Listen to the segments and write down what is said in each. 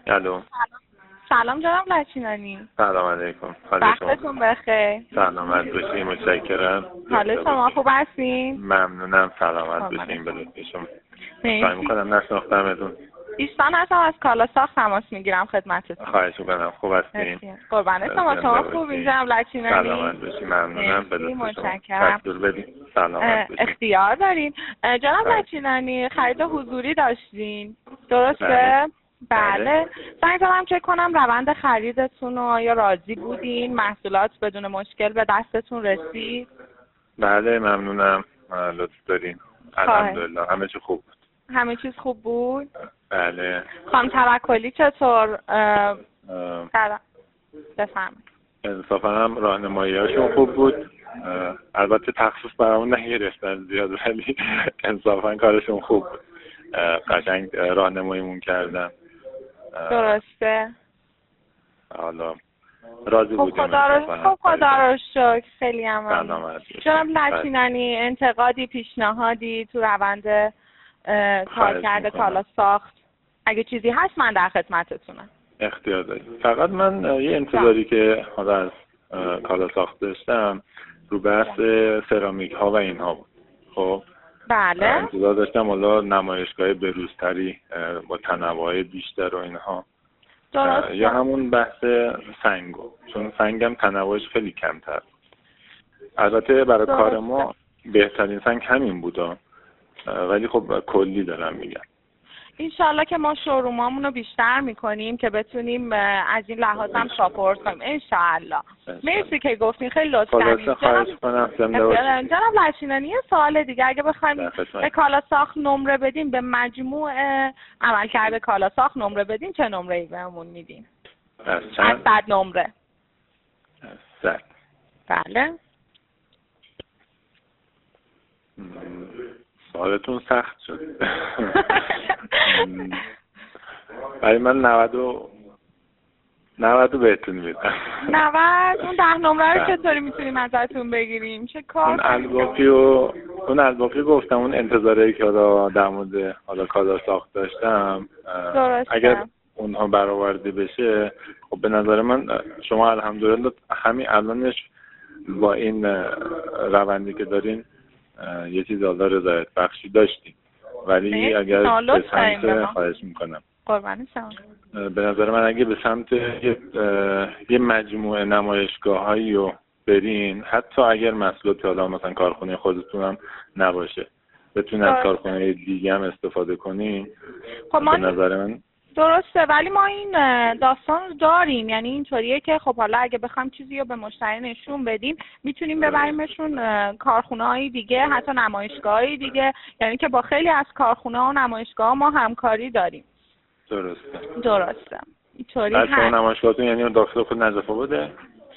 الو. سلام جناب لچینانی. سلام علیکم. وقتتون بخیر. سلامت باشین. متشکرم. حال شما خوب هستین؟ ممنونم. سلامت باشین. به لطف شما. سعی می‌کنم نشناختمتون. ایشان هستم، از کالا ساخت تماس میگیرم خدمتتون. خواهش می‌کنم. خوب هستین؟ قربان شما خوبین جناب لچینانی؟ سلامت باشین. ممنونم. به لطف شما. متشکرم. دستور بدین. سلامت باشین. اختیار دارین. جناب لچینانی خرید حضوری داشتین. درسته؟ بله. سعی دارم چک کنم روند خریدتون رو، آیا راضی بودین؟ محصولات بدون مشکل به دستتون رسید؟ بله ممنونم. لطف دارین. الحمدلله همه چی خوب بود. همه چیز خوب بود؟ بله. خانم توکلی چطور؟ بفرمایید. انصافا هم راهنمایی‌هاشون خوب بود. البته تخصص برامون نگرفتن زیاد، ولی انصافا کارشون خوب بود. قشنگ راهنماییمون کردن. درسته. حالا راضی بودیم. خدا رو شکر. خیلی هم جناب بله. لچینانی انتقادی، پیشنهادی تو روند کارکرد کالا ساخت اگه چیزی هست من در خدمتتونم. اختیار دارید. فقط من یه انتظاری که حالا از کالا ساخت داشتم رو بحث سرامیک ها و اینها بود. خب بله. انتظار داشتم حالا نمایشگاه بروزتری با تنوع بیشتر و اینها. درسته. یا همون بحث سنگو، چون سنگم تنوعش خیلی کمتر. البته برای کار ما بهترین سنگ همین بودا، ولی خب کلی دارم میگم. انشالله که ما شورومامون رو بیشتر میکنیم که بتونیم از این لحاظ هم ساپورت کنیم. انشالله. مرسی که گفتین، خیلی لطف کردین. جناب لچینانی یه سوال دیگه، اگه بخوایم به کالا ساخت نمره بدیم، به مجموع عملکرد کالا ساخت نمره بدیم، چه نمره‌ای بهمون میدین؟ از 100 نمره. 100. بله. سوالتون سخت شد. ولی من 90 بهتون میدم. 90. اون 10 نمره رو چطوری میتونیم ازتون بگیریم؟ چه کار؟ اون الباقی گفتم، اون انتظاری که در مورد کالا ساخت داشتم، اگر اونها برآورده بشه، خب به نظر من شما الحمدلله همین الانش با این روندی که دارین یه چیز رضایت بخشی داشتیم، ولی اگر به سمت خواهش میکنم قربان شما، به نظر من اگه به سمت یه مجموعه نمایشگاه‌هایی رو برین، حتی اگر محصولات حالا مثلا کارخونه خودتون هم نباشه، بتونید از کارخونه دیگه هم استفاده کنین، خب به نظر من درسته. ولی ما این داستان رو داریم، یعنی اینطوریه که خب حالا اگه بخوایم چیزی رو به مشتری نشون بدیم، میتونیم ببریمشون کارخونه‌های دیگه، حتی نمایشگاه‌های دیگه، یعنی که با خیلی از کارخونه‌ها و نمایشگاه‌ها ما همکاری داریم. درسته. اینطوری هست. شما نمایشگاهتون یعنی داخل خود نجف آباده؟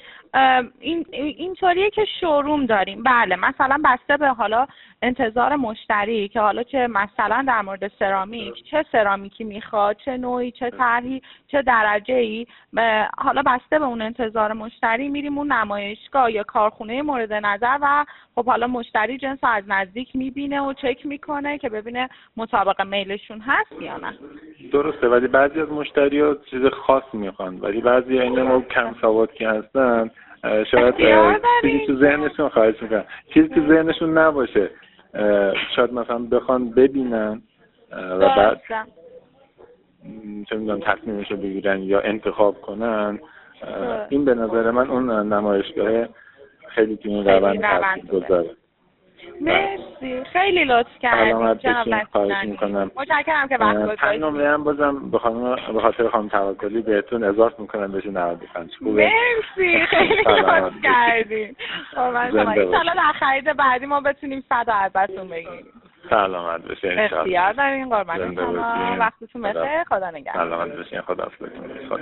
اینطوریه که شوروم داریم. بله، مثلا بسته به حالا انتظار مشتری که حالا چه مثلا در مورد سرامیک، چه سرامیکی میخواد، چه نوعی، چه طرحی، چه درجه‌ای، حالا بسته به اون انتظار مشتری میریم اون نمایشگاه یا کارخونه مورد نظر و خب حالا مشتری جنس از نزدیک میبینه و چک میکنه که ببینه مطابق میلشون هست یا نه. درسته، ولی بعضی از مشتری‌ها چیز خاص میخوان، ولی بعضی این ما کم سواد که هستن شاید چیزی تو ذهنشون، خواهش میکنم، چیزی تو ذهنشون نباشه، شاید مثلا بخوان ببینن و بعد چه میدونم تصمیمشو بگیرن یا انتخاب کنن. این به نظر من اون نمایشگاه خیلی تو این روند تاثیرگذاره. مرسی، خیلی لطف کردید جناب لچینانی. متشکرم که وقت گذاشتید. نمره هم بازم به خاطر خانم توکلی بهتون اضافه میکنم بشه 95. خوبه؟ مرسی، خیلی لطف کردید. انشالله در خرید بعدی ما بتونیم 100 ازتون بگیریم. سلامت باشین ان شاء الله. اختیار دارین. قربان شما. وقتتون بخیر. خدا نگهدار. سلامت باشین. خداحافظ.